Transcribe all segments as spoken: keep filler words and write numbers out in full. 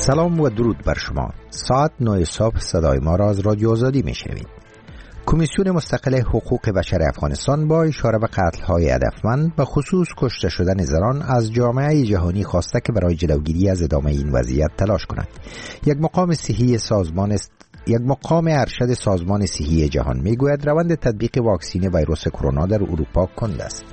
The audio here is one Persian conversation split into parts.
سلام و درود بر شما. ساعت نه صبح صدای ما را از رادیو آزادی میشنوید. کمیسیون مستقل حقوق بشر افغانستان با اشاره به قتل‌های هدفمند به خصوص کشته شدن زنان از جامعه جهانی خواسته که برای جلوگیری از ادامه این وضعیت تلاش کند. یک مقام صحی سازمان است یک مقام ارشد سازمان صحی جهان میگوید روند تطبیق واکسین ویروس کرونا در اروپا کند است.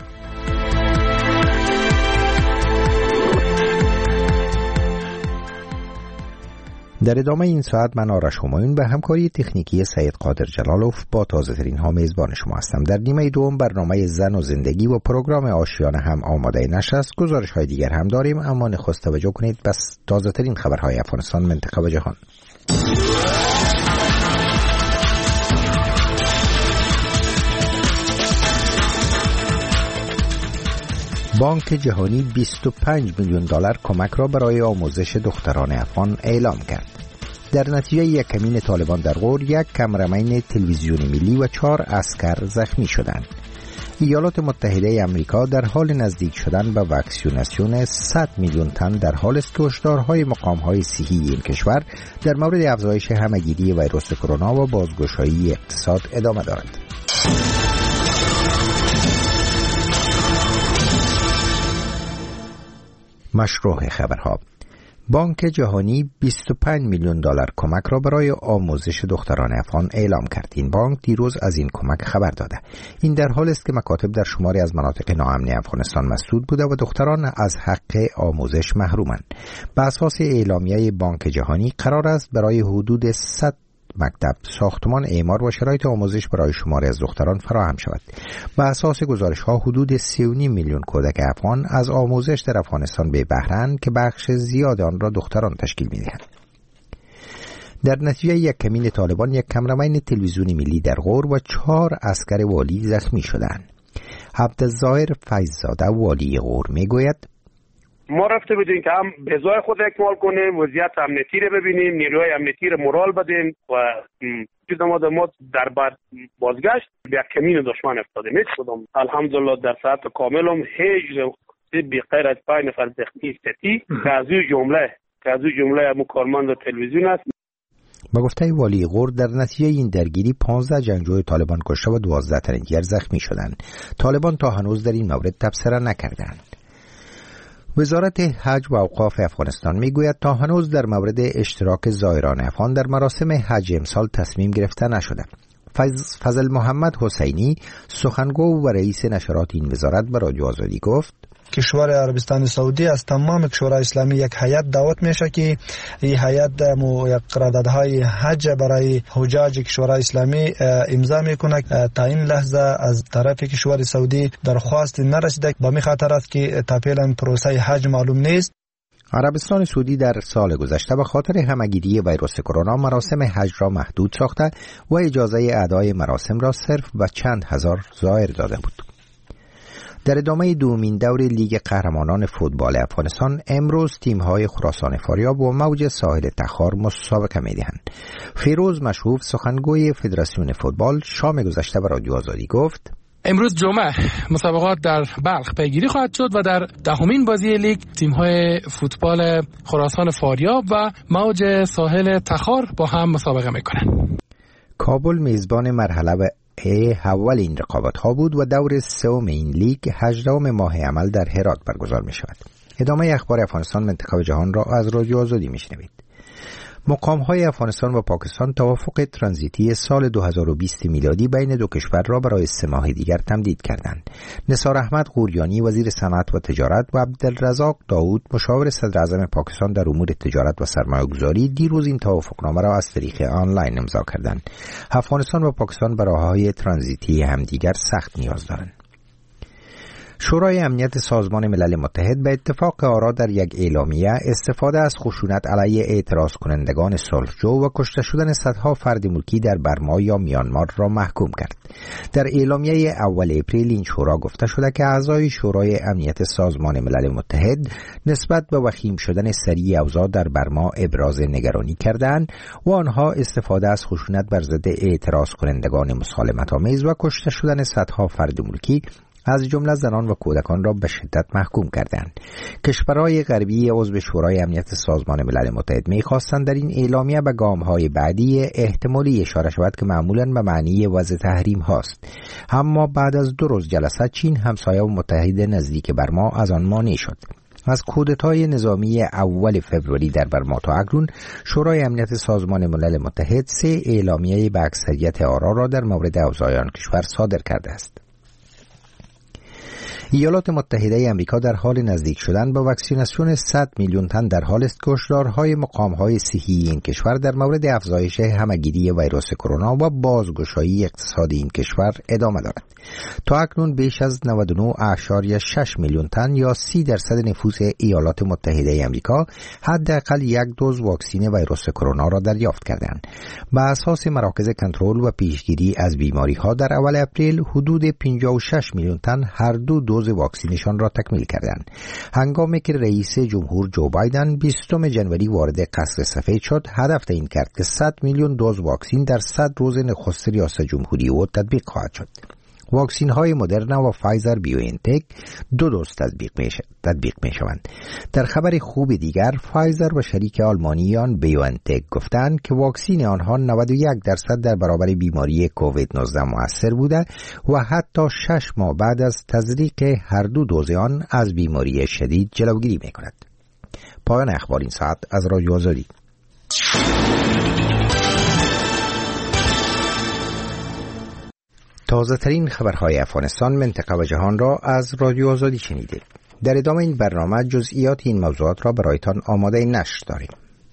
در ادامه این ساعت من آرش همایون به همکاری تکنیکی سید قادر جلالوف با تازه ترین ها میزبان شما هستم. در نیمه دوم برنامه زن و زندگی و پروگرام آشیانه هم آماده نشست. گزارش های دیگر هم داریم، اما نخست توجه کنید بس تازه ترین خبرهای افغانستان، منطقه و جهان. بانک جهانی بیست و پنج میلیون دلار کمک را برای آموزش دختران افغان اعلام کرد. در نتیجه یک کمین طالبان در غور، یک کامرامین تلویزیون ملی و چهار عسکر زخمی شدند. ایالات متحده آمریکا در حال نزدیک شدن به واکسیناسیون صد میلیون تن در حال است که هشدارهای مقام‌های صحی این کشور در مورد افزایش همه‌گیری ویروس کرونا و بازگشایی اقتصاد ادامه دارد. مشروع خبرها. بانک جهانی بیست و پنج میلیون دلار کمک را برای آموزش دختران افغان اعلام کرد. این بانک دیروز از این کمک خبر داده. این در حال است که مکاتب در شماری از مناطق ناامن افغانستان مسدود بوده و دختران از حق آموزش محرومند. به اساس اعلامیه بانک جهانی قرار است برای حدود صد مکتب، ساختمان اعمار و شرایط آموزش برای شماری از دختران فراهم شود. به اساس گزارش ها حدود سه و نیم میلیون کودک افغان از آموزش در افغانستان به بهره‌اند که بخش زیاد آن را دختران تشکیل می‌دهند. در نتیجه یک کمین طالبان، یک کامرامین تلویزیونی ملی در غور و چهار عسکر والی زخمی شدند. عبدالظاهر فیضزاده والی غور میگوید ما رفته بودیم که هم بزای خود اکمال کنیم، وضعیت امنیتی رو ببینیم، نیروهای امنیتی رو مورال بدیم و چیز ما ما در بعد بازگشت به یک کمین دشمن افتادیم. هیچ کدام الحمدلله در ساعت کاملم هیچ بی غیر از پنج نفر زخمی استی که از این جمله که از این جمله مو کارمند تلویزیون است. با گفته والی غور در نتیجه این درگیری پانزده جنگجوی طالبان کشته و دوازده تن دیگر زخمی شدند. طالبان تا هنوز در این مورد تبصره نکردند. وزارت حج و اوقاف افغانستان میگوید تا هنوز در مورد اشتراک زائران افغان در مراسم حج امسال تصمیم گرفته نشده. فضل محمد حسینی سخنگو و رئیس نشرات این وزارت به رادیو آزادی گفت کشور عربستان سعودی از تمام کشورهای اسلامی یک هیئت دعوت میشه که این هیئت یک قراردادهای حج برای حجاج کشورهای اسلامی امضا میکنه. تا این لحظه از طرف کشور سعودی درخواست نرسیده، به می خاطر است که تا فعلا پروسه حج معلوم نیست. عربستان سعودی در سال گذشته به خاطر همه‌گیری ویروس کرونا مراسم حج را محدود ساخته و اجازه ادای مراسم را صرف به چند هزار زائر داده بود. در ادامه دومین دور لیگ قهرمانان فوتبال افغانستان امروز تیم‌های خراسان فاریاب و موج ساحل تخار مسابقه می‌دهند. فیروز مشهوب سخنگوی فدراسیون فوتبال شام گذشته به رادیو آزادی گفت امروز جمعه مسابقات در بلخ پیگیری خواهد شد و در دهمین بازی لیگ تیم‌های فوتبال خراسان فاریاب و موج ساحل تخار با هم مسابقه می‌کنند. کابل میزبان مرحله اول این رقابت ها بود و دور سوم این لیگ هجدهم ماه عمل در هرات برگزار می شود. ادامه اخبار افغانستان، منطقه و جهان را از رادیو آزادی می شنوید. مقام های افغانستان و پاکستان توافق ترانزیتی سال دو هزار و بیست میلادی بین دو کشور را برای سه ماه دیگر تمدید کردند. نثار احمد قوریانی وزیر صنعت و تجارت و عبدالرزاق داود مشاور صدر اعظم پاکستان در امور تجارت و سرمایه‌گذاری دیروز این توافقنامه را از طریق آنلاین امضا کردند. افغانستان و پاکستان به راه‌های ترانزیتی همدیگر سخت نیاز دارند. شورای امنیت سازمان ملل متحد به اتفاق آرا در یک اعلامیه استفاده از خشونت علیه اعتراض کنندگان صلحجو و کشته شدن صدها فرد ملکی در برما یا میانمار را محکوم کرد. در اعلامیه اول اپریل این شورا گفته شده که اعضای شورای امنیت سازمان ملل متحد نسبت به وخیم شدن سریع اوضاع در برما ابراز نگرانی کردند و آنها استفاده از خشونت بر ضد اعتراض کنندگان مسالمت‌آمیز و کشته شدن صدها فرد ملکی از جمله زنان و کودکان را به شدت محکوم کردند. کشورهای غربی عضو شورای امنیت سازمان ملل متحد می‌خواستند در این اعلامیه به گام‌های بعدی احتمالی اشاره شود که معمولاً به معنی وضع تحریم هاست. اما بعد از دو روز جلسه چین همسایه و متحد نزدیک بر ما از آن مانع شد. از کودتای نظامی اول فوریه در برما تا اکنون شورای امنیت سازمان ملل متحد سه اعلامیه به اکثریت آرا را در مورد اوضاع آن کشور صادر کرده است. ایالات متحده امریکا در حال نزدیک شدن به واکسیناسیون صد میلیون تن در حال است که هشدارهای مقام‌های صحی این کشور در مورد افزایش همهگیری ویروس کرونا و بازگشایی اقتصادی این کشور ادامه دارد. تا اکنون بیش از نود و نه ممیز شش میلیون تن یا سی درصد نفوس ایالات متحده امریکا حداقل یک دوز واکسن ویروس کرونا را دریافت کردند. بر اساس مراکز کنترل و پیشگیری از بیماری‌ها در اول اپریل حدود پنجاه و شش میلیون تن هر دو دوز واکسینشان را تکمیل کردند. هنگامی که رئیس جمهور جو بایدن بیستم ژانویه وارد قصر سفید شد، هدف تعیین کرد که صد میلیون دوز واکسن در صد روز نخست ریاست جمهوری او تطبیق خواهد شد. واکسین های مدرنا و فایزر بیوانتک دو دوز تطبیق می تطبیق می شوند. در خبر خوب دیگر، فایزر و شریک آلمانیان بیوانتک گفتند که واکسین آنها نود و یک درصد در برابر بیماری کووید نوزده مؤثر بوده و حتی شش ماه بعد از تزریق هر دو دوز آن از بیماری شدید جلوگیری می کند. پایان اخبار این ساعت از رادیو آزادی. تازه ترین خبرهای افغانستان، منطقه و جهان را از رادیو آزادی شنیدید. در ادامه این برنامه جزئیات این موضوعات را برایتان آماده نشر داریم.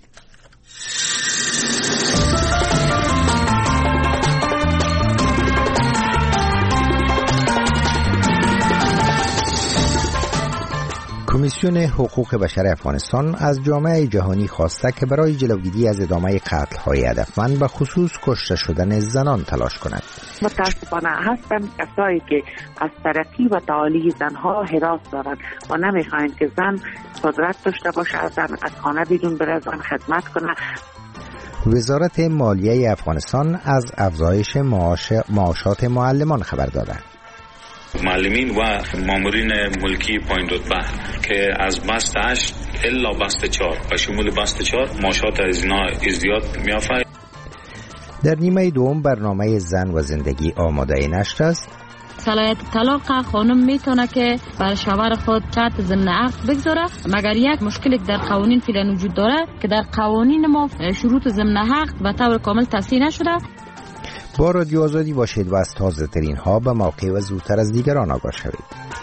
کمیسیون حقوق بشر افغانستان از جامعه جهانی خواسته که برای جلوگیری از ادامه قتل‌های هدفمند به خصوص کشته شدن زنان تلاش کند. متاسفانه هستن کسایی که از ترقی و تعالی زنها هراس دارند و نمیخواهند که زن قدرت داشته باشه، زن از خانه بیرون بره، زن خدمت کنه. وزارت مالیه افغانستان از افزایش معاش معاشات معلمان خبر داده. معلمین و مامورین ملکی پایین رتبه که از بست هشت الا بست چهار و شمول بست چهار معاشات از اینا ازدیاد میافته. در نیمه دوم برنامه زن و زندگی آماده نشر است. صلاحیت طلاق خانم میتونه که بر شوهر خود شرط ضمن عقد بگذاره، مگر یک مشکلی در قوانین فعلا وجود داره که در قوانین ما شروط ضمن عقد به طور کامل تصحیح نشده. با رادیو آزادی باشید و از تازه ترین ها به موقع و زودتر از دیگران آگاه شوید.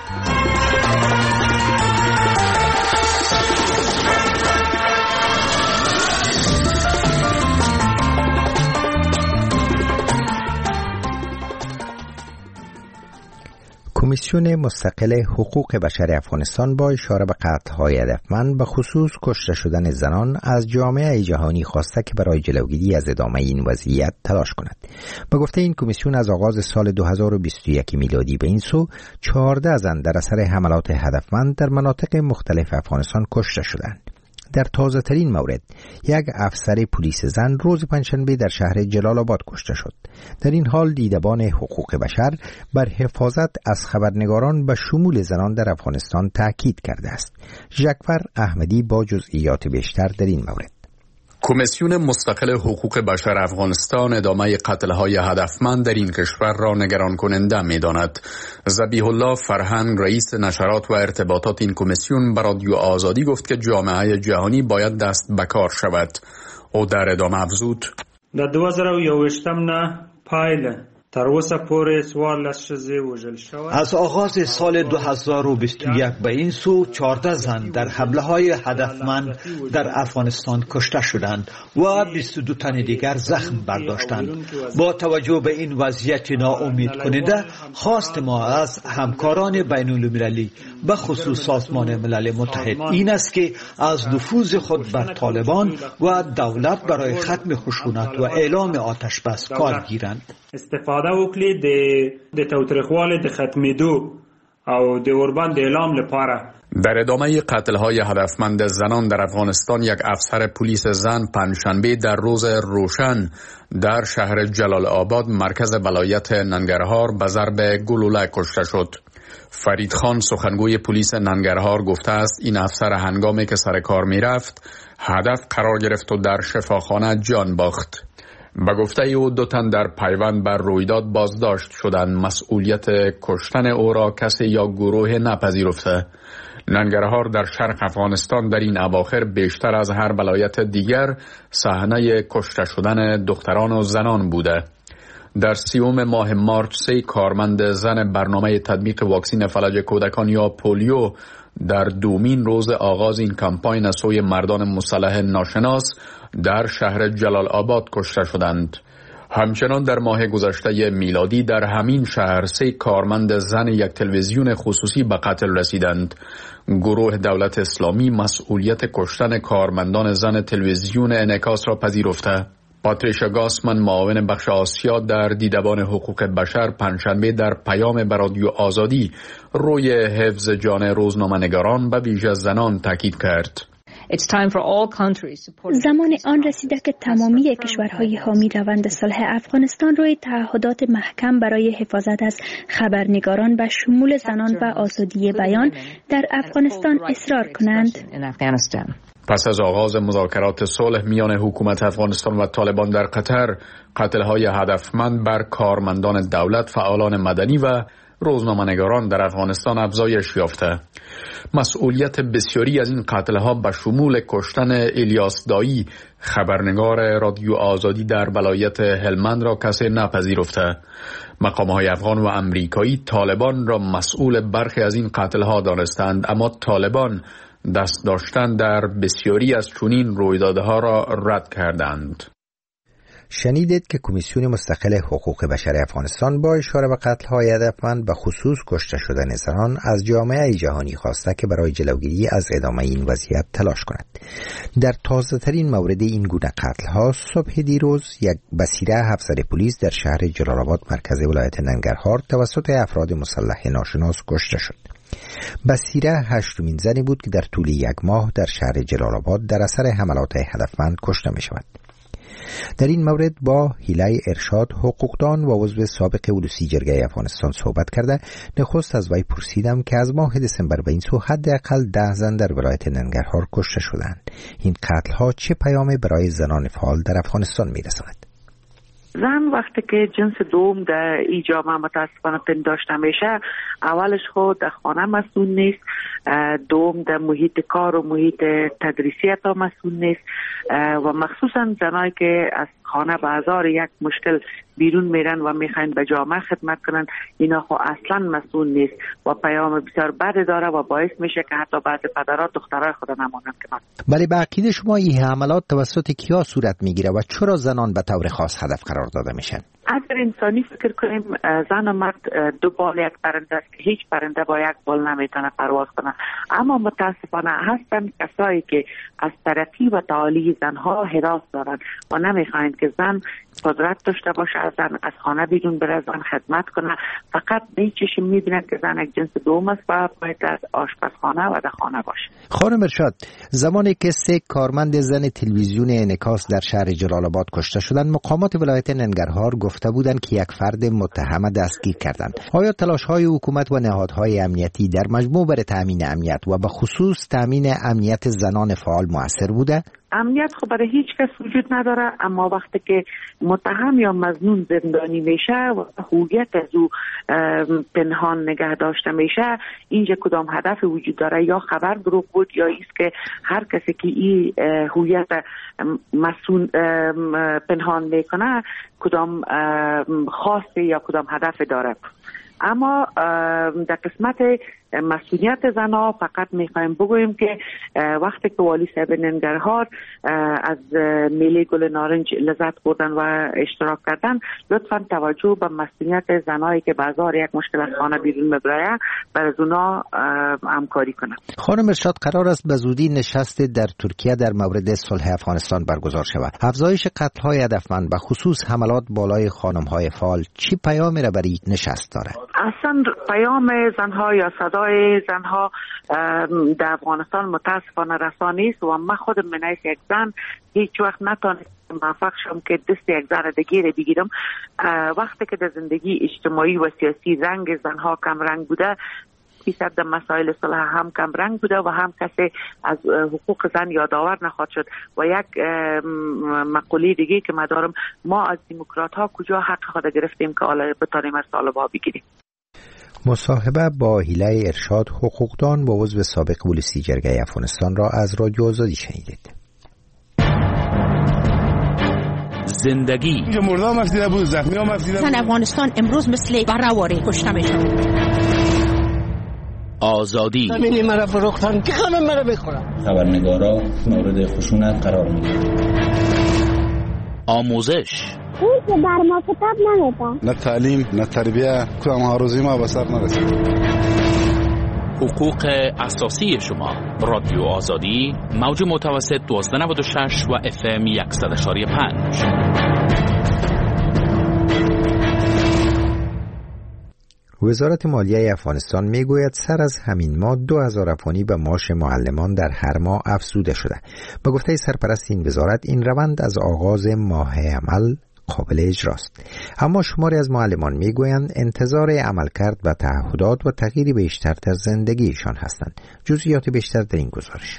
کمیسیون مستقل حقوق بشر افغانستان با اشاره به قتل‌های هدفمند به خصوص کشته شدن زنان از جامعه جهانی خواسته که برای جلوگیری از ادامه این وضعیت تلاش کند. به گفته این کمیسیون از آغاز سال دو هزار و بیست و یک میلادی به این سو چهارده زن در اثر حملات هدفمند در مناطق مختلف افغانستان کشته شدند. در تازه ترین مورد یک افسر پلیس زن روز پنجشنبه در شهر جلال آباد کشته شد. در این حال دیدبان حقوق بشر بر حفاظت از خبرنگاران به شمول زنان در افغانستان تاکید کرده است. ژکفر احمدی با جزئیات بیشتر در این مورد. کمیسیون مستقل حقوق بشر افغانستان ادامه قتل‌های هدفمند در این کشور را نگران کننده می‌داند. ذبیح الله فرهنگ رئیس نشرات و ارتباطات این کمیسیون به رادیو آزادی گفت که جامعه جهانی باید دست به کار شود. او در ادامه افزود: در دو هزار و یوویشت نه پایله از آغاز سال دو هزار و بیست و یک به این سو چهارده زن در حمله های هدفمند در افغانستان کشته شدند و بیست و دو تن دیگر زخم برداشتند. با توجه به این وضعیت ناامید کننده، خواست ما از همکاران بین المللی به خصوص سازمان ملل متحد این است که از نفوذ خود بر طالبان و دولت برای ختم خشونت و اعلام آتش بس کار گیرند. استفاده وکړي د د توترخوالي د ختمېدو او د اوربان د اعلام لپاره. در ادامه قتل‌های هدفمند زنان در افغانستان، یک افسر پلیس زن پنجشنبه در روز روشن در شهر جلال آباد مرکز ولایت ننگرهار به ضرب گلوله کشته شد. فرید خان سخنگوی پلیس ننگرهار گفته است این افسر هنگامی که سر کار می رفت هدف قرار گرفت و در شفاخانه جان باخت. به گفته او دو تن در پیوند بر رویداد بازداشت شدند. مسئولیت کشتن او را کسی یا گروه نپذیرفته. ننگرهار در شرق افغانستان در این اواخر بیشتر از هر ولایت دیگر صحنه کشته شدن دختران و زنان بوده. در سیوم ماه مارچ سه کارمند زن برنامه تطبیق واکسین فلج کودکان یا پولیو در دومین روز آغاز این کمپاین از سوی مردان مسلح ناشناس در شهر جلال آباد کشته شدند. همچنان در ماه گذشته میلادی در همین شهر سه کارمند زن یک تلویزیون خصوصی به قتل رسیدند. گروه دولت اسلامی مسئولیت کشتن کارمندان زن تلویزیون انعکاس را پذیرفته. پاتریشا گاسمن معاون بخش آسیا در دیدبان حقوق بشر پنجشنبه در پیام به رادیو آزادی روی حفظ جان روزنامه‌نگاران به ویژه زنان تاکید کرد. زمان آن رسیده که تمامی کشورهای حامی روند صلح افغانستان روی تعهدات محکم برای حفاظت از خبرنگاران و شمول زنان و آزادی بیان در افغانستان اصرار کنند. پس از آغاز مذاکرات صلح میان حکومت افغانستان و طالبان در قطر، قتل‌های هدفمند بر کارمندان دولت، فعالان مدنی و روزنامه‌نگاران در افغانستان افزایش یافته. مسئولیت بسیاری از این قتل‌ها به شمول کشتن الیاس دایی، خبرنگار رادیو آزادی در ولایت هلمند را کسی نپذیرفته. مقام‌های افغان و امریکایی طالبان را مسئول برخی از این قتل‌ها دانستند، اما طالبان دست داشتن در بسیاری از چنین رویدادها را رد کردند. شنیدید که کمیسیون مستقل حقوق بشر افغانستان با اشاره به قتل‌های هدفمند به خصوص کشته شدن زنان از جامعه جهانی خواسته که برای جلوگیری از ادامه این وضعیت تلاش کند. در تازه‌ترین مورد این گونه قتل‌ها صبح دیروز یک بصیره افسر پلیس در شهر جلال آباد مرکز ولایت ننگرهار توسط افراد مسلح ناشناس کشته شد. بصیره هشتمین زنی بود که در طول یک ماه در شهر جلال آباد در اثر حملات هدفمند کشته می شود. در این مورد با هیلای ارشاد حقوقدان و عضو سابق اولوسی جرگه افغانستان صحبت کرده نخست از وی پرسیدم که از ماه دسامبر به این سو حداقل ده زن در ولایت ننگرهار کشته شدند. این قتل‌ها چه پیامی برای زنان فعال در افغانستان می‌رساند؟ زن وقتی که جنس دوم در ای جامعه متاسفانه پنداشته میشه، اولش خود در خانه مسئول نیست، دوم در محیط کار و محیط تدریسیت ها مسئول نیست و مخصوصا زنایی که از خانه به هزار یک مشکل بیرون میرن و میخواین به جامعه خدمت کنن، اینا خو اصلا مسئول نیست و پیام بسیار بد داره و باعث میشه که حتی بعض پدرها دخترای خود نمانند کنند. بله، به عقیده شما این حملات توسط کیا صورت میگیره و چرا زنان به طور خاص هدف قرار داده میشن؟ اگر انسانی فکر کنیم زن و مرد دو بال یک پرنده است که هیچ پرنده با یک بال نمیتونه پرواز کنه، اما متاسفانه هستن کسایی که از ترقی و تعالی زنها هراس دارن و نمیخواین که زن قدرت داشته باشه، از زن از خانه بیرون بره، زن خدمت کنه. فقط به چشم میبینن که زن یک جنس دوم است و باید از آشپزخانه و در خانه باشه. خانم ارشاد، زمانی که سه کارمند زن تلویزیون انعکاس در شهر جلال آباد کشته شدند، مقامات ولایت ننگرهار گفته بودند که یک فرد متهم دستگیر کردند. آیا تلاش‌های حکومت و نهادهای امنیتی در مجموع برای تامین امنیت و به خصوص تامین امنیت زنان فعال مؤثر بوده؟ امنیت خب برای هیچ کس وجود نداره، اما وقتی که متهم یا مظنون زندانی میشه و هویت از او پنهان نگه داشته میشه، اینجا کدام هدف وجود داره؟ یا خبر دروغ بود یا ایست که هر کسی که این هویت مسئول پنهان میکنه کدام خواسته یا کدام هدف داره. اما در قسمت مسئولیت زنها فقط میخوایم بگوییم که وقتی که والی صاحب ننگرهار از میله گل نارنج لذت بردن و اشتراک کردن، لطفا توجه به مسئولیت زنایی که بازار یک مشکل از خانه بیرون میبره بر از اونا همکاری کنند. خانم ارشاد، قرار است به زودی نشست در ترکیه در مورد صلح افغانستان برگزار شود. افزایش قتل‌های هدفمند به خصوص حملات بالای خانم‌های فعال چی پیامی را برای نشست دارد؟ اصلا پیام زنها یا صدای زنها در افغانستان متاسفانه رسا نیست و من خود من یک زن هیچ وقت نتونستم موفق شم که دست یک زن دیگه بگیرم. وقتی که در زندگی اجتماعی و سیاسی رنگ زنها کم رنگ بوده، بیشتر در مسائل صلح هم کم رنگ بوده و هم کسی از حقوق زن یادآور نخواهد شد. و یک مقوله دیگه که ما دارم، ما از دموکرات ها کجا حق خود گرفتیم که حالا بتانیم از طالبا بگیریم. مصاحبه با هیله ارشاد، حقوقدان و عضو سابق پلیسی جرگه افغانستان را از رادیو آزادی شنیدید. زندگی مردم مفیده بود، زخمی ها مفیده بود. افغانستان امروز مثل برآوری کشته میشه. آزادی زمینی مرا فروختن که همه مرا بخورن. خبرنگارا مورد خشونت قرار میگیرن. آموزش اون که بر ما کتاب نمیده. نه تعلیم نه تربیه، کدام آرزوی ما به سر نرسید. حقوق اساسی شما. رادیو آزادی، موج متوسط دوازده نود و شش و اف ام صد و پنج. وزارت مالیه افغانستان میگوید سر از همین ماه دو هزار افغانی به معاش معلمان در هر ماه افزوده شده. به گفته سرپرست این وزارت، این روند از آغاز ماه عمل قابل اجراست. اما شماری از معلمان میگویند انتظار عملکرد و تعهدات و تغییری بیشتر در زندگیشان هستند. جزئیات بیشتر در این گزارش.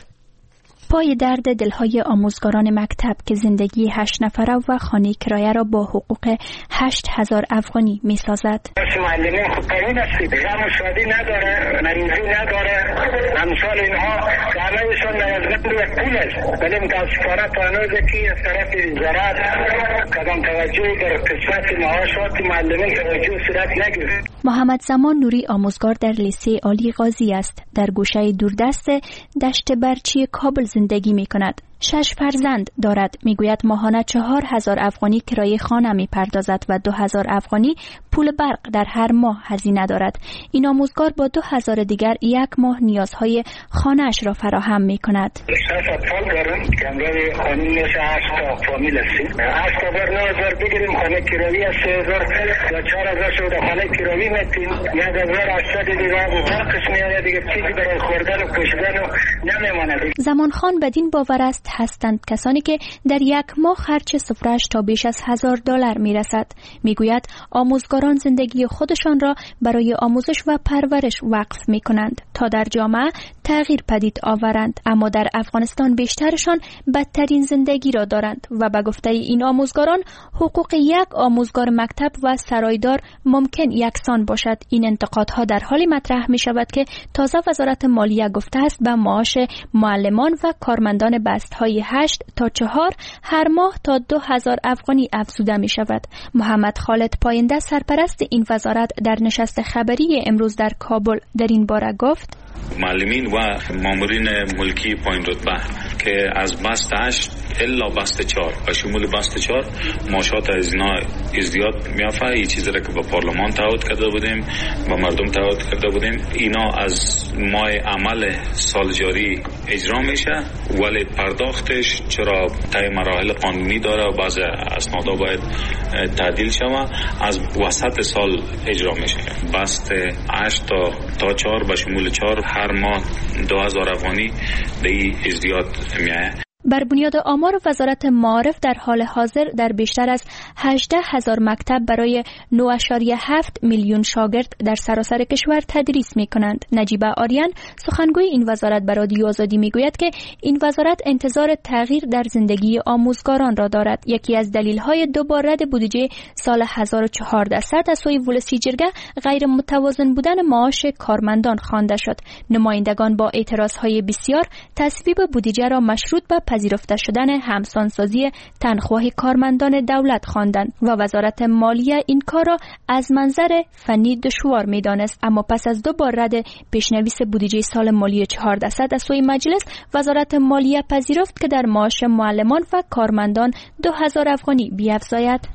پای درد دلهای آموزگاران مکتب که زندگی هشت نفره و خانه کرایه را با حقوق هشت هزار افغانی می سازد. معلمان خود قانون هستید، غم شادی نداره، مریضی نداره، امثال اینها که همهشان نیازمند یک پول است، ولی متاسفانه تا هنوزه که از طرف وزارت کدام توجهی در قسمت معاشات معلمان توجه صورت نگرفت. محمد زمان نوری آموزگار در لیسه عالی غازی است. در گوشه دوردست دشت برچی کابل زندگی می کند. شش فرزند دارد. میگوید ماهانه چهار هزار افغانی کرایه خانه می پردازد و دو هزار افغانی پول برق در هر ماه هزینه دارد. این آموزگار با دو هزار دیگر یک ماه نیازهای خانه‌اش را فراهم می کند. شش اطفال دارم که امروز خانه میشه هشت تا فامیل هستیم. هشت تا بر نه هزار بگیریم، خانه کرایه سه هزار یا چهار هزار شده خانه کرایه میتیم. یک هزار هشتصد دیگر و برقش میاد، دیگه چیزی برای خوردن و پوشیدن نمیماند. زمان خان بدین باور است هستند کسانی که در یک ماه خرج سفره‌اش تا بیش از هزار دلار میرسد. میگوید آموزگاران زندگی خودشان را برای آموزش و پرورش وقف میکنند تا در جامعه تغییر پدید آورند، اما در افغانستان بیشترشان بدترین زندگی را دارند و به گفته این آموزگاران حقوق یک آموزگار مکتب و سرایدار ممکن یکسان باشد. این انتقادها در حالی مطرح می شود که تازه وزارت مالیه گفته است به معاش معلمان و کارمندان بستهای هشت تا چهار هر ماه تا دو هزار افغانی افزوده می شود. محمد خالد پاینده سرپرست این وزارت در نشست خبری امروز در کابل در این باره گفت: معلمین و مامورین ملکی پایین رتبه که از بست هشت الا بست چهار و شمول بست چهار معاشات از اینا ازدیاد میافته. این چیزی را که با پارلمان تعهد کرده بودیم، با مردم تعهد کرده بودیم، اینا از ماه عمل سال جاری اجرا میشه، ولی پرداختش چرا طی مراحل قانونی داره و بعض اسنادا باید تعدیل شود، از وسط سال اجرا میشه. بست هشت تا تا چهار به شمول چهار هر ماه دو هزار افغانی به این ازدیاد میآید. بر بنیاد آمار وزارت معارف در حال حاضر در بیشتر از هجده هزار مکتب برای نه و هفت میلیون شاگرد در سراسر کشور تدریس می کنند. نجیبه آریان سخنگوی این وزارت بر رادیو آزادی می گوید که این وزارت انتظار تغییر در زندگی آموزگاران را دارد. یکی از دلیل‌های دوباره رد بودجه سال هزار و چهارصد از سوی ولسی جرگه غیر متوازن بودن معاش کارمندان خوانده شد. نمایندگان با اعتراض‌های بسیار تصویب بودجه را مشروط به پذیرفته شدن همسانسازی تنخواه کارمندان دولت خواندند و وزارت مالیه این کار را از منظر فنی دشوار می‌دانست. اما پس از دو بار رد پیشنویس بودجه سال مالی چهارصد از سوی مجلس، وزارت مالیه پذیرفت که در معاش معلمان و کارمندان دو هزار افغانی بیفزاید.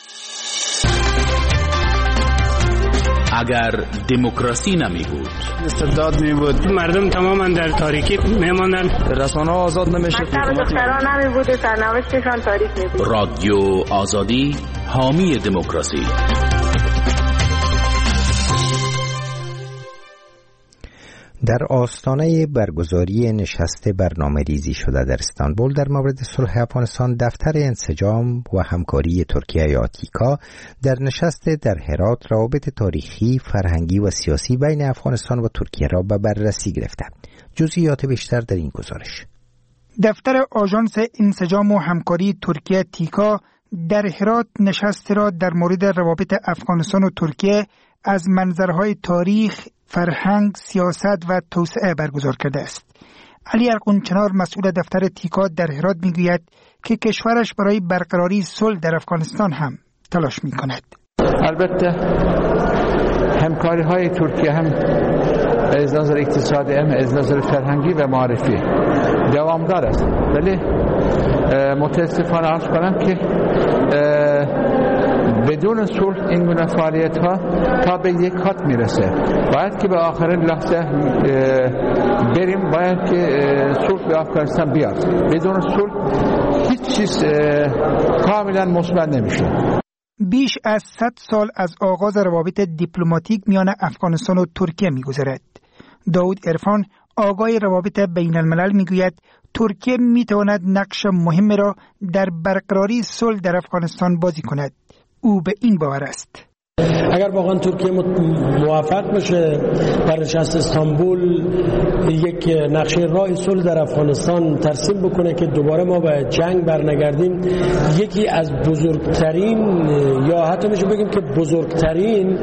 اگر دموکراسی نمی بود، استبداد می بود، مردم تماما در تاریکی می ماندند، رسانه آزاد نمیشه، مکتب دختران نمی بود، سرنوشتشان تاریک می بود. رادیو آزادی، حامی دموکراسی. در آستانه برگزاری نشست برنامه‌ریزی شده در استانبول در مورد صلح افغانستان، دفتر انسجام و همکاری ترکیه یا تیکا در نشست در هرات روابط تاریخی، فرهنگی و سیاسی بین افغانستان و ترکیه را به بررسی گرفته. جزئیات بیشتر در این گزارش. دفتر آژانس انسجام و همکاری ترکیه تیکا در هرات نشست را در مورد روابط افغانستان و ترکیه از منظرهای تاریخ، فرهنگ، سیاست و توسعه برگزار کرده است. علی ارقونچنار مسئول دفتر تیکا در هرات میگوید که کشورش برای برقراری صلح در افغانستان هم تلاش میکند. البته همکاری های ترکیه هم از نظر اقتصادی هم از نظر فرهنگی و معرفی دوامدار است، ولی متاسفانه عرض کنم که بدون صلح این گونه فعالیت ها تا به یک خط میرسه. باید که به آخرین لحظه بریم، باید که صلح به افغانستان بیاد. بدون صلح هیچ چیز کاملا مثبت نمیشه. بیش از صد سال از آغاز روابط دیپلماتیک میان افغانستان و ترکیه میگذرد. داود عرفان آقای روابط بین الملل میگوید ترکیه میتواند نقش مهم را در برقراری صلح در افغانستان بازی کند. او به این باور است. اگر واقعا ترکیه موفق بشه در نشست استانبول یک نقشه راه صلح در افغانستان ترسیم بکنه که دوباره ما به جنگ برنگردیم، یکی از بزرگترین یا حتی میشه بگیم که بزرگترین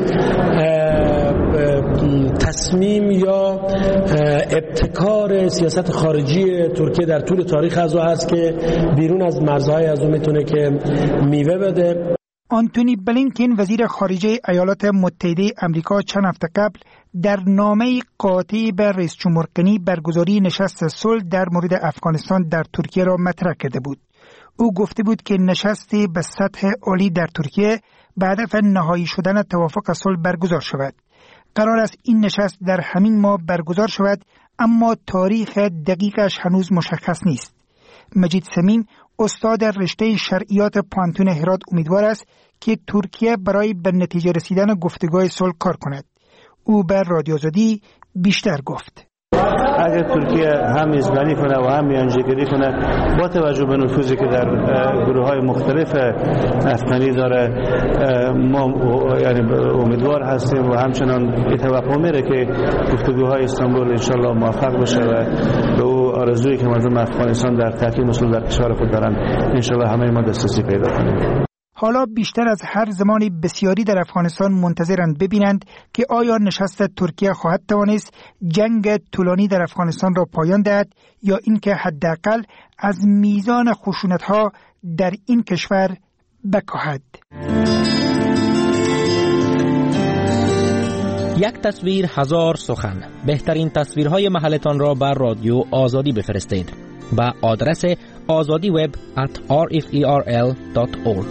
تصمیم یا ابتکار سیاست خارجی ترکیه در طول تاریخ از او هست که بیرون از مرزهای از او میتونه که میوه بده. آنتونی بلینکن وزیر خارجه ایالات متحده آمریکا چند هفته قبل در نامه قاطع به رئیس جمهور غنی برگزاری نشست صلح در مورد افغانستان در ترکیه را مطرح کرده بود. او گفته بود که نشستی به سطح عالی در ترکیه به هدف نهایی شدن توافق صلح برگزار شود. قرار است این نشست در همین ماه برگزار شود، اما تاریخ دقیقش هنوز مشخص نیست. مجید سمین استاد رشته شرعیات پانتون هرات امیدوار است که ترکیه برای به نتیجه رسیدن گفتگوهای صلح کار کند. او بر رادیو آزادی بیشتر گفت. اگر ترکیه هم میزبانی کنه و هم میانجیگری کنه، با توجه به نفوذی که در گروه های مختلف افغانی داره، ما یعنی امیدوار هستیم و همچنان توقع میره که گفتگوهای استانبول انشالله موفق بشه و به او آرزویی که مردم افغانستان در تحکیم اصول در کشور خود دارن انشالله همه ما دسترسی پیدا کنیم. حالا بیشتر از هر زمانی بسیاری در افغانستان منتظرند ببینند که آیا نشست ترکیه خواهد توانست جنگ طولانی در افغانستان را پایان دهد یا اینکه حداقل از میزان خشونت‌ها در این کشور بکاهد. یک تصویر هزار سخن. بهترین تصویرهای محلتان را بر رادیو آزادی بفرستید با آدرس azadi web at r f e r l dot org.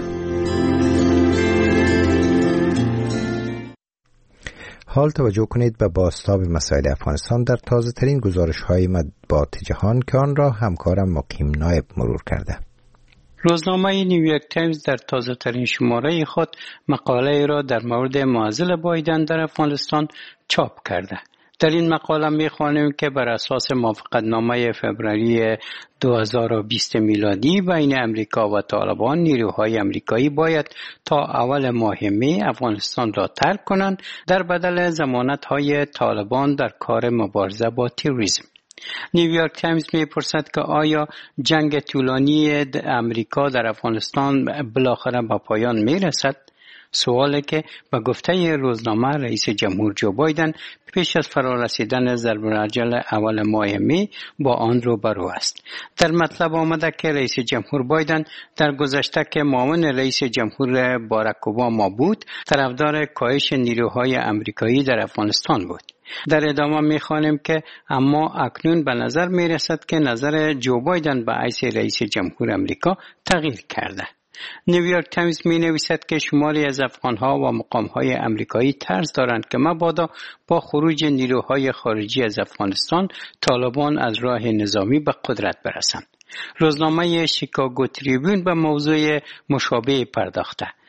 حال توجه کنید به بازتاب مسائل افغانستان در تازه ترین گزارش های مطبوعات جهان که آن را همکارم مقیم نایب مرور کرده. روزنامه نیویورک تایمز در تازه ترین شماره خود مقاله را در مورد معضل بایدن در افغانستان چاپ کرده. در این مقاله می‌خوانیم که بر اساس موافقتنامه فوریه دو هزار و بیست میلادی بین امریکا و طالبان، نیروهای امریکایی باید تا اول ماه می افغانستان را ترک کنند در بدل ضمانت‌های طالبان در کار مبارزه با تروریسم. نیویورک تایمز می‌پرسد که آیا جنگ طولانی امریکا در افغانستان بالاخره به پایان می‌رسد؟ سوالی که به گفته روزنامه رئیس جمهور جو بایدن پیش از فرارسیدن ضرب العجل اول ماه می با آن روبرو است. در مطلب آمده که رئیس جمهور بایدن در گذشته که معاون رئیس جمهور باراک اوباما بود، طرفدار کاهش نیروهای امریکایی در افغانستان بود. در ادامه می‌خوانیم که اما اکنون به نظر می‌رسد که نظر جو بایدن به حیث رئیس جمهور امریکا تغییر کرده. نیویورک تایمز می نویسد که شماری از افغانها و مقامهای امریکایی ترس دارند که مبادا با خروج نیروهای خارجی از افغانستان طالبان از راه نظامی به قدرت برسند. روزنامه شیکاگو تریبیون به موضوع مشابه پرداخته.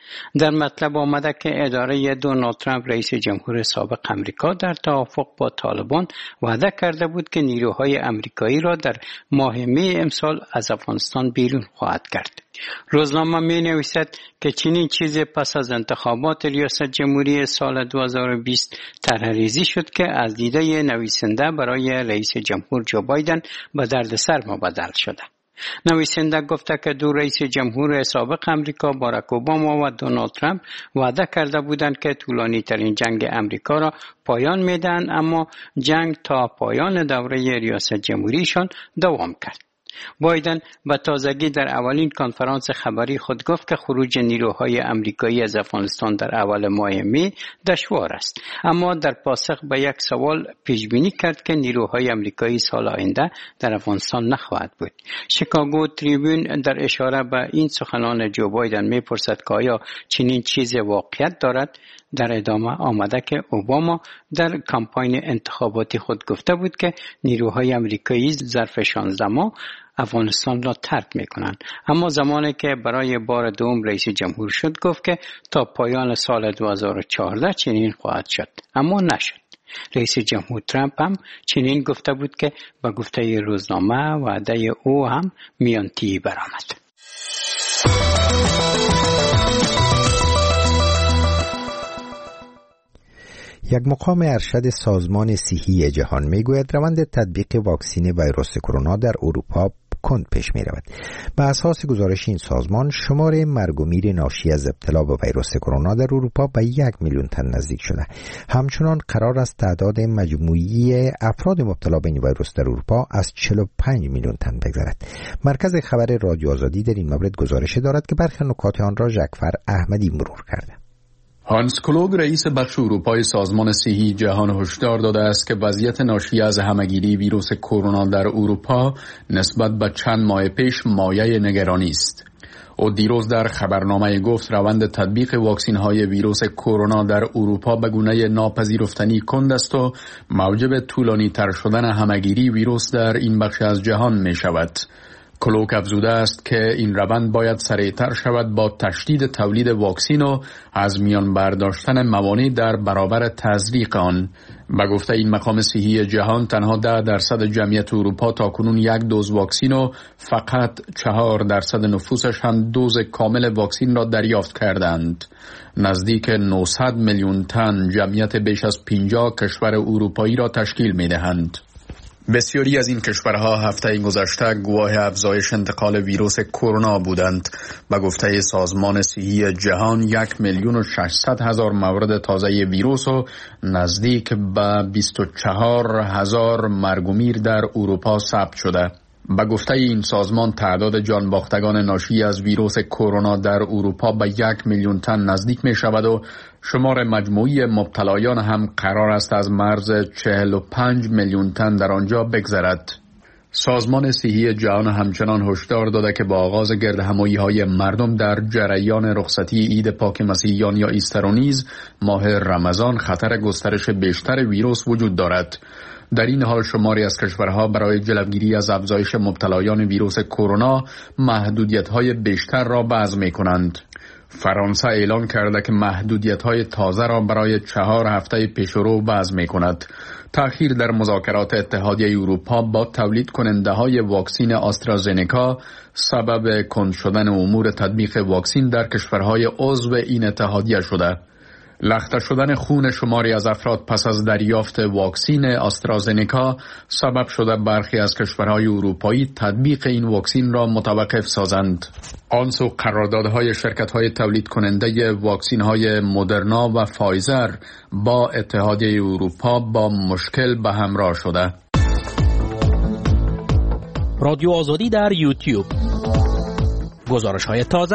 در مطلب آمده که اداره دونالد ترامپ رئیس جمهور سابق امریکا در توافق با طالبان وعده کرده بود که نیروهای امریکایی را در ماه می امسال از افغانستان بیرون خواهد کرد. روزنامه می نویسد که چنین چیزی پس از انتخابات ریاست جمهوری سال دو هزار و بیست طرح‌ریزی شد که از دیده نویسنده برای رئیس جمهور جو بایدن به دردسر مبدل شده. نویسنده گفته که دو رئیس جمهور سابق امریکا باراک اوباما و دونالد ترامپ وعده کرده بودند که طولانی ترین جنگ امریکا را پایان میدن، اما جنگ تا پایان دوره ریاست جمهوریشان دوام کرد. بایدن به تازگی در اولین کنفرانس خبری خود گفت که خروج نیروهای امریکایی از افغانستان در اول ماه می دشوار است، اما در پاسخ به یک سوال پیش بینی کرد که نیروهای امریکایی سال آینده در افغانستان نخواهد بود. شیکاگو تریبیون در اشاره به این سخنان جو بایدن میپرسد که آیا چنین چیزی واقعیت دارد. در ادامه آمده که اوباما در کمپاین انتخاباتی خود گفته بود که نیروهای امریکایی ظرف شانزده ماه افغانستان را ترک میکنند، اما زمانی که برای بار دوم رئیس جمهور شد گفت که تا پایان سال دو هزار و چهارده چنین خواهد شد، اما نشد. رئیس جمهور ترامپ هم چنین گفته بود که به گفته روزنامه وعده او هم میانتی برآمد. یک مقام ارشد سازمان صحی جهان میگوید روند تطبیق واکسن ویروس کرونا در اروپا کند پیش می رود. به اساس گزارش این سازمان شمار مرگ و میر ناشی از ابتلا به ویروس کرونا در اروپا به یک میلیون تن نزدیک شده. همچنان قرار است تعداد مجموعی افراد مبتلا به این ویروس در اروپا از چهل و پنج میلیون تن بگذرد. مرکز خبر رادیو آزادی در این مورد گزارش دارد که برخی نکات آن را ژکفر احمدی مرور کرده. هانس کلوگ رئیس بخش اروپای سازمان صحی جهان هشدار داده است که وضعیت ناشی از همهگیری ویروس کرونا در اروپا نسبت به چند ماه پیش مایه نگرانی است. او دیروز در خبرنامه گفت روند تطبیق واکسن های ویروس کرونا در اروپا به گونه ناپذیرفتنی کند است و موجب طولانی تر شدن همهگیری ویروس در این بخش از جهان می شود. کلوک افزوده است که این روند باید سریعتر شود با تشدید تولید واکسن و از میان برداشتن موانع در برابر تزریق آن. به گفته این مقام صحی جهان تنها ده درصد جمعیت اروپا تاکنون یک دوز واکسن و فقط چهار درصد نفوسش هم دوز کامل واکسن را دریافت کردند. نزدیک نهصد میلیون تن جمعیت بیش از پنجاه کشور اروپایی را تشکیل می دهند. بسیاری از این کشورها هفته گذشته گواه افزایش انتقال ویروس کرونا بودند. به گفته سازمان صحی جهان یک میلیون و ششصد هزار مورد تازه ویروس و نزدیک به بیست و چهار هزار مرگ و میر در اروپا ثبت شده. به گفته این سازمان تعداد جان باختگان ناشی از ویروس کرونا در اروپا به یک میلیون تن نزدیک می شود و شمار مجموعی مبتلایان هم قرار است از مرز چهل و پنج میلیون تن در آنجا بگذرد. سازمان صحی جهان همچنان هشدار داده که با آغاز گردهمایی های مردم در جریان رخصتی عید پاک مسیحیان یا ایستر و نیز ماه رمضان خطر گسترش بیشتر ویروس وجود دارد. در این حال شماری از کشورها برای جلوگیری از افزایش مبتلایان ویروس کرونا محدودیت‌های بیشتر را وضع می‌کنند. فرانسه اعلام کرده که محدودیت‌های تازه را برای چهار هفته پیشرو وضع می‌کند. تأخیر در مذاکرات اتحادیه اروپا با تولید کننده های واکسن آسترازنکا سبب کند شدن امور تطبیق واکسن در کشورهای عضو این اتحادیه شده. لخته شدن خون شماری از افراد پس از دریافت واکسن آسترازنکا سبب شده برخی از کشورهای اروپایی تطبیق این واکسن را متوقف سازند. آنسو قراردادهای شرکت‌های تولید کننده واکسن‌های مدرنا و فایزر با اتحادیه اروپا با مشکل به همراه شده. رادیو آزادی در یوتیوب. گزارش‌های تازه.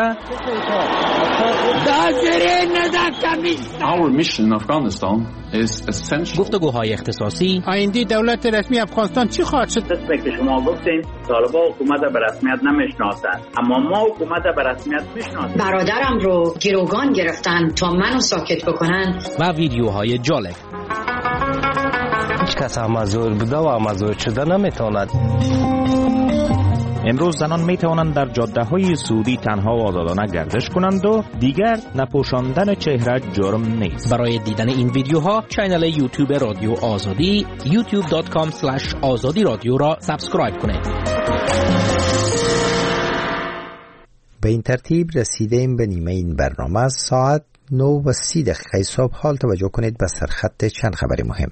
Our mission in Afghanistan is essential. گفتگوهای اختصاصی. آینده دولت رسمی افغانستان چی خواهد شد؟ دسته که شما گفتین طالبان حکومت به رسمیت نمیشناسند، اما ما حکومت به رسمیت میشناسیم. برادرم رو گروگان گرفتن تا منو ساکت بکنن. و ویدیوهای جالب. هیچ کس هم مزور بوده و مزور شده نمیتواند. امروز زنان می توانند در جاده های سعودی تنها و آزادانه گردش کنند و دیگر نپوشاندن چهره جرم نیست. برای دیدن این ویدیوها چینل یوتیوب رادیو آزادی یوتیوب دات کام اسلش آزادی رادیو را سابسکرایب کنید. به این ترتیب رسیدیم به نیمه این برنامه. ساعت نه و سی دقیقه صبح. حال توجه کنید به سرخط چند خبر مهم.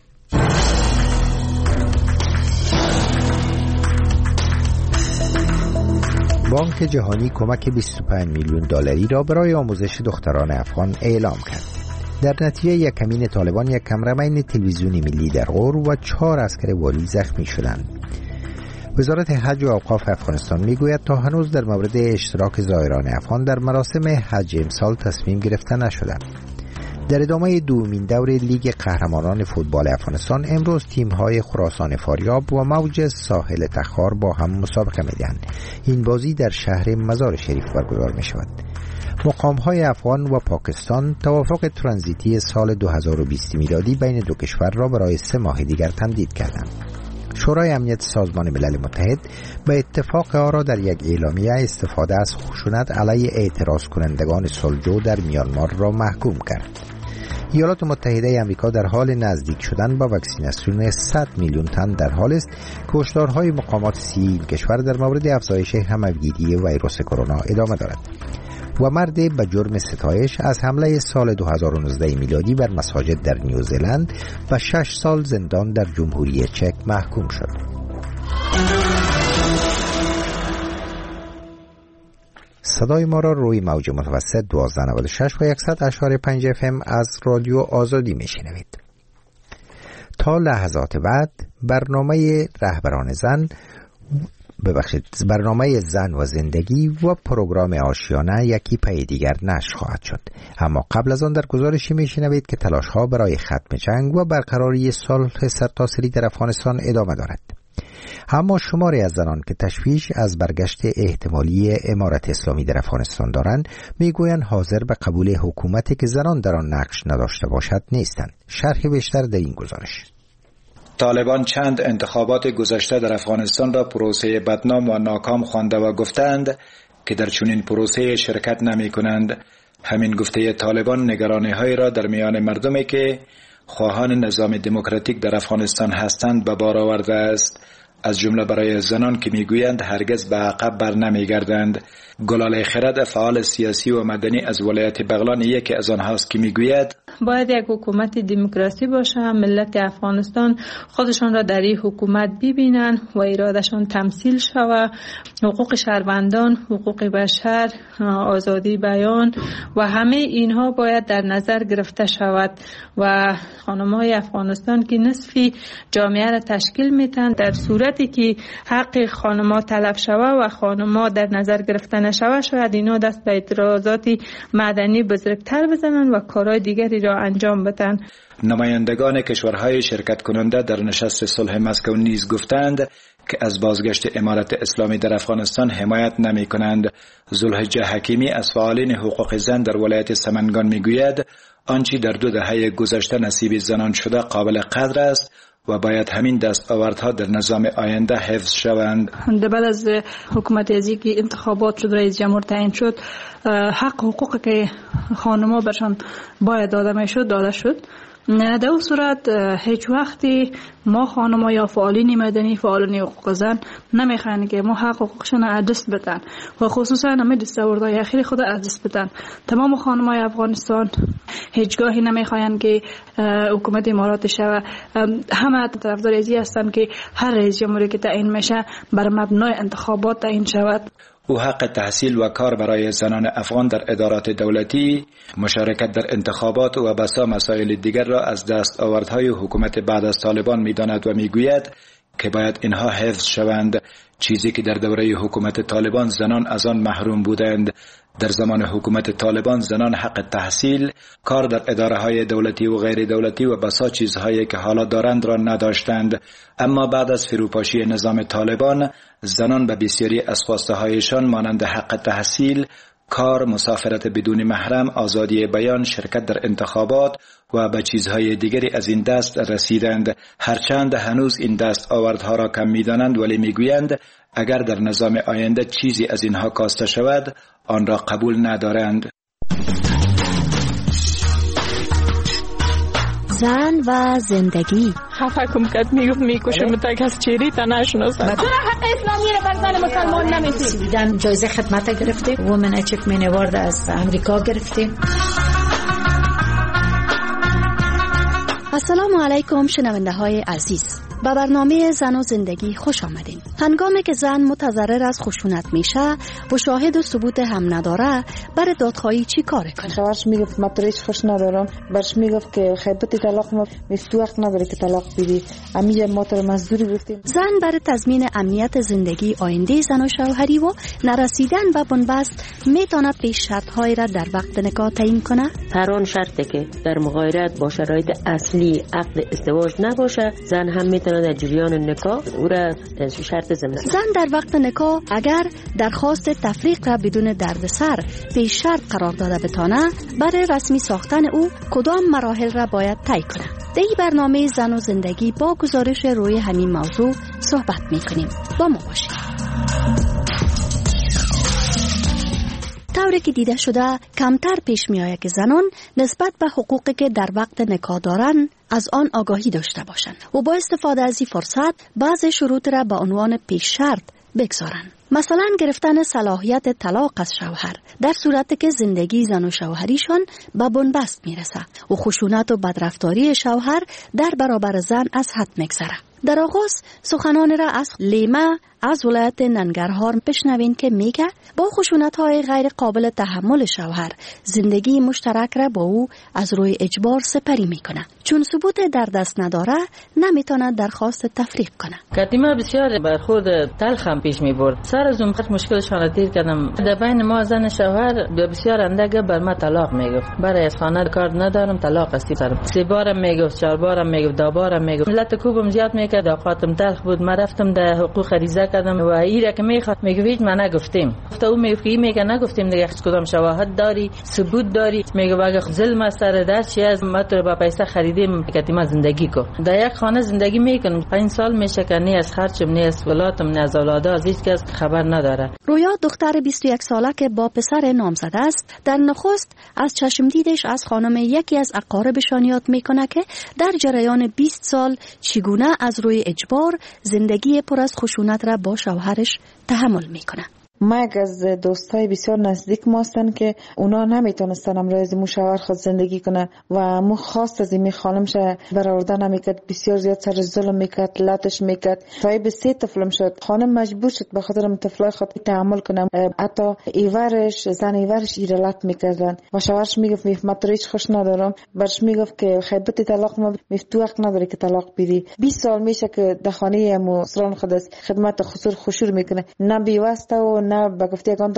بانک جهانی کمک بیست و پنج میلیون دلاری را برای آموزش دختران افغان اعلام کرد. در نتیجه یک کمین طالبان یک کمربند تلویزیونی ملی در غور و چهار عسکر والی زخمی شدند. وزارت حج و اوقاف افغانستان میگوید تا هنوز در مورد اشتراک زائران افغان در مراسم حج امسال تصمیم گرفته نشده. در ادامه دومین دور لیگ قهرمانان فوتبال افغانستان امروز تیم‌های خراسان فاریاب و موج ساحل تخار با هم مسابقه می‌دهند. این بازی در شهر مزار شریف برگزار می‌شود. مقام‌های افغان و پاکستان توافق ترانزیتی سال دو هزار و بیست میلادی بین دو کشور را برای سه ماه دیگر تمدید کردند. شورای امنیت سازمان ملل متحد به اتفاق آن در یک اعلامیه استفاده از خشونت علیه اعتراض کنندگان صلحجو در میانمار را محکوم کرد. ایالات متحده آمریکا در حال نزدیک شدن با واکسیناسیون صد میلیون تن در حال است که هشدارهای مقامات سی کشور در مورد افزایش همه‌گیری ویروس کرونا ادامه دارد. و مرد به جرم ستایش از حمله سال دو هزار و نوزده میلادی بر مساجد در نیوزلند و شش سال زندان در جمهوری چک محکوم شد. صدای ما را روی موج متوسط دوازده نود و شش و صد اشاری و پنج اف ام از رادیو آزادی میشنوید. تا لحظات بعد برنامه رهبران زن ببخشید برنامه زن و زندگی و پروگرام آشیانه یکی پی دیگر نشر خواهد شد. اما قبل از آن در گزارشی میشنوید که تلاش‌ها برای ختم جنگ و برقراری صلح سرتاسری در افغانستان ادامه دارد. اما شماری از زنان که تشویش از برگشت احتمالی امارت اسلامی در افغانستان دارند میگویند حاضر به قبول حکومتی که زنان در آن نقش نداشته باشد نیستند. شرح بیشتر در این گزارش. طالبان چند انتخابات گذشته در افغانستان را پروسه بدنام و ناکام خوانده و گفتند که در چنین پروسه شرکت نمی کنند. همین گفته طالبان نگرانی های را در میان مردمی که خواهان نظام دموکراتیک در افغانستان هستند به بار آورده است، از جمله برای زنان که میگویند هرگز به عقب بر نمیگردند. گلال خرد فعال سیاسی و مدنی از ولایت بغلان یکی از آنهاست که میگوید باید یک حکومت دموکراسی باشه، ملت افغانستان خودشان را در این حکومت ببینن و ارادهشان تمثیل شود، حقوق شهروندان، حقوق بشر، آزادی بیان و همه اینها باید در نظر گرفته شود و خانم‌های افغانستان که نصفی جامعه را تشکیل میتن، در صورتی که حق خانم‌ها تلف شود و خانم‌ها در نظر گرفته نشود شاید اینا دست به اعتراضات مدنی بزرگتر بزنن و کارهای دیگری را انجام بدن. نمایندگان کشورهای شرکت کننده در نشست صلح مسکو نیز گفتند که از بازگشت امارت اسلامی در افغانستان حمایت نمی کنند. ذوالحجه حکیمی از فعالین حقوق زن در ولایت سمنگان می گوید آنچه در دو دهه گذشته نصیب زنان شده قابل قدر است و باید همین دستاوردها در نظام آینده حفظ شوند. بعد از حکومت ازی که انتخابات شد، رئیس جمهور تعیین شد، حق حقوقی که خانم‌ها برشان باید داده میشد داده شد. در اون صورت هیچ وقتی ما خانم‌ها یا فعالین مدنی، فعالین حقوق زن نمیخواین که ما حق حقوقشون از دست بدن و خصوصا همه دستاوردهای اخیر خود از دست بدن. تمام خانم‌های افغانستان هیچگاهی نمیخواین که حکومت امارات شود. همه طرفدار ازی هستن که هر رئیس جمهوری که تعیین میشه بر مبنای انتخابات تعیین شود. او حق تحصیل و کار برای زنان افغان در ادارات دولتی، مشارکت در انتخابات و بسا مسائل دیگر را از دستاوردهای حکومت بعد از طالبان می‌داند و می‌گوید که باید اینها حفظ شوند، چیزی که در دوره حکومت طالبان زنان از آن محروم بودند. در زمان حکومت طالبان زنان حق تحصیل، کار در اداره‌های دولتی و غیر دولتی و بسا چیزهایی که حالا دارند را نداشتند. اما بعد از فروپاشی نظام طالبان زنان به بسیاری از خواسته‌هایشان مانند حق تحصیل، کار، مسافرت بدون محرم، آزادی بیان، شرکت در انتخابات و به چیزهای دیگری از این دست رسیدند. هرچند هنوز این دست آوردها را کم می‌دانند ولی میگویند اگر در نظام آینده چیزی از اینها کاسته شود آن را قبول ندارند. زن و زندگی. خفه کم کد میگفت میکشم تا کس چیری تا نشناسم. چرا حق اسلامی را بر زن مسلمان نمیدی؟ دیدن جایزه خدمت گرفتیم، وومن اچیومنت اوارد از امریکا گرفتیم. السلام علیکم شنونده های عزیز، به برنامه زن و زندگی خوش آمدین. هنگامی که زن متضرر از خشونت میشه و شاهد و ثبوت هم نداره، برای دادخواهی چی کار کنه؟ شوهرش میگفت من تو هیچ خوش ندارم، برش میگفت که خیبت طلاق ما میفتو وقت نداره که طلاق بدی، امیه ما تو مزدوری گفتیم. زن برای تضمین امنیت زندگی آینده زن و شوهری و نرسیدن به بنبست میتونه پیش شرط‌های را در وقت نکاح تعیین کنه. هر آن شرطی که در مغایرت با شرایط اصلی عقد ازدواج نباشه، زن هم میتونه در جریان نکاح او را شرط ضمن. زن در وقت نکاح اگر درخواست تفریق را بدون دردسر پیش شرط قرار داده بتانه، برای رسمی ساختن او کدام مراحل را باید طی کنه. در این برنامه زن و زندگی با گزارش روی همین موضوع صحبت میکنیم. با ما باشید. طوری که دیده شده کمتر پیش می آید که زنان نسبت به حقوقی که در وقت نکاح دارن از آن آگاهی داشته باشند و با استفاده از این فرصت بعض شروط را به عنوان پیش شرط بگذارند. مثلا گرفتن صلاحیت طلاق از شوهر در صورتی که زندگی زن و شوهریشان به بنبست میرسه و خشونت و بدرفتاری شوهر در برابر زن از حد میگذره. در آغاز سخنان را از لیما از ولایت ننگرهار بشنوین که میگه با خشونت‌های غیر قابل تحمل شوهر زندگی مشترک را با او از روی اجبار سپری میکنه. چون ثبوت در دست نداره نمیتونه درخواست تفریق کنه. قدیما بسیار بر خود تلخم پیش میبرد. سر از اون وقت مشکلش را دیر کردم. در بین ما زن شوهر بسیار اندگه بر ما طلاق میگفت. برای از خانه کار ندارم طلاق استی سرم. سه بارم میگفت، چهار بارم میگفت، دو بارم میگفت. ملت کوبم زیاد میکرد. اوقاتم تلخ بود. ما رفتم در حقوق ریزه کردم و ایره که میخواد میگوید ما نگفتیم. گفت او میگه کی میگه نگفتیم دیگه کدام شواهد داری، ثبوت داری؟ میگه اگه ظلم سر دست چی از ما تو با پیسه خریدیم که ما زندگی کو. در یک خانه زندگی میکنم. پنج سال میشه که نه از خرچم نه از ولاتم نه از اولادا از هیچ کس خبر نداره. رویا دختر بیست و یک ساله که با پسر نامزد است در نخست از چشم دیدش از خانم یکی از اقاربشان یاد میکنه که در جریان بیست سال چگونه از روی اجبار زندگی پر از خشونت را با شوهرش تحمل میکنه. ما یک از دوستای بسیار نزدیک ما هستن که اونا نمیتونستن امروز از مشاور خود زندگی کنه و مو خواست از این خانمش برآورده نمیکرد. بسیار زیاد سر ظلم میکرد، لاتش میکرد. صاحب سه طفلم شد. خانم مجبور شد به خاطر طفلای خود تحمل کنه. حتی ایورش زن ایورش ایرلات میکردن و شوهرش میگفت من تو هیچ خوش ندارم. برش میگفت که خیبت طلاق ما میفتو وقت نداره که طلاق بدی. بیست سال میشه که در خانه مو سران خود خدمت خسور خشور میکنه. نه بیواسته و نه با گفته یگان